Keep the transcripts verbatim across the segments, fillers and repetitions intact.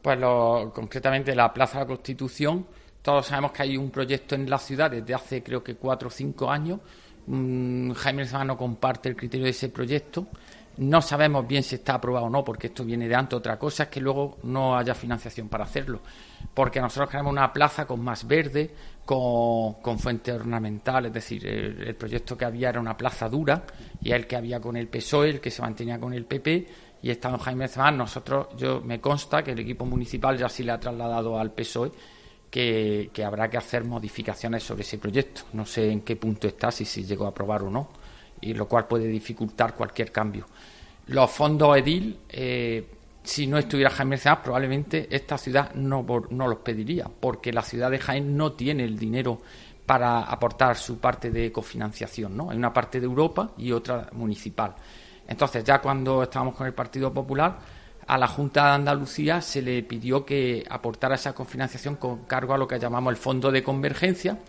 Pues lo, concretamente la Plaza de la Constitución, todos sabemos que hay un proyecto en la ciudad desde hace creo que cuatro o cinco años. Mm, Jaime Benzema no comparte el criterio de ese proyecto. No sabemos bien si está aprobado o no, porque esto viene de antes. Otra cosa es que luego no haya financiación para hacerlo, porque nosotros queremos una plaza con más verde, con, con fuentes ornamentales. Es decir, el, el proyecto que había era una plaza dura, y el que había con el P S O E, el que se mantenía con el P P, y estando Jaime Benzema, nosotros, yo me consta que el equipo municipal ya sí le ha trasladado al P S O E que, que habrá que hacer modificaciones sobre ese proyecto. No sé en qué punto está, si se llegó a aprobar o no, y lo cual puede dificultar cualquier cambio. Los fondos Edil, eh, si no estuviera Jaime Benzema, probablemente esta ciudad no, no los pediría, porque la ciudad de Jaén no tiene el dinero para aportar su parte de cofinanciación, ¿no? Hay una parte de Europa y otra municipal. Entonces, ya cuando estábamos con el Partido Popular, a la Junta de Andalucía se le pidió que aportara esa cofinanciación con cargo a lo que llamamos el Fondo de Convergencia,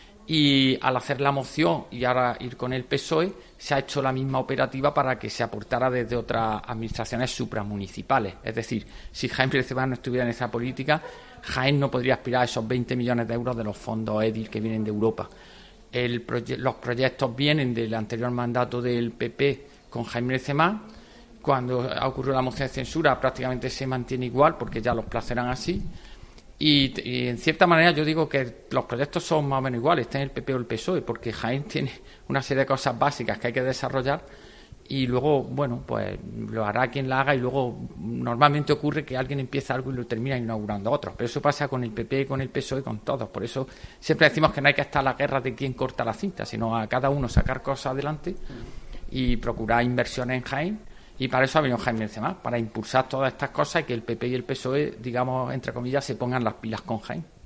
y al hacer la moción y ahora ir con el P S O E, se ha hecho la misma operativa para que se aportara desde otras administraciones supramunicipales. Es decir, si Jaime Benzema no estuviera en esa política, Jaén no podría aspirar a esos veinte millones de euros de los fondos Edil que vienen de Europa. El proye- los proyectos vienen del anterior mandato del P P con Jaime Benzema. Cuando ha ocurrido la moción de censura prácticamente se mantiene igual, porque ya los plazos eran así. Y, y en cierta manera yo digo que los proyectos son más o menos iguales, está en el P P o el P S O E, porque Jaén tiene una serie de cosas básicas que hay que desarrollar, y luego, bueno, pues lo hará quien la haga, y luego normalmente ocurre que alguien empieza algo y lo termina inaugurando otros. Pero eso pasa con el P P, con el P S O E, con todos. Por eso siempre decimos que no hay que estar a la guerra de quién corta la cinta, sino a cada uno sacar cosas adelante y procurar inversiones en Jaén. Y para eso ha venido Jaime Benzema, para impulsar todas estas cosas y que el P P y el P S O E, digamos, entre comillas, se pongan las pilas con Jaén.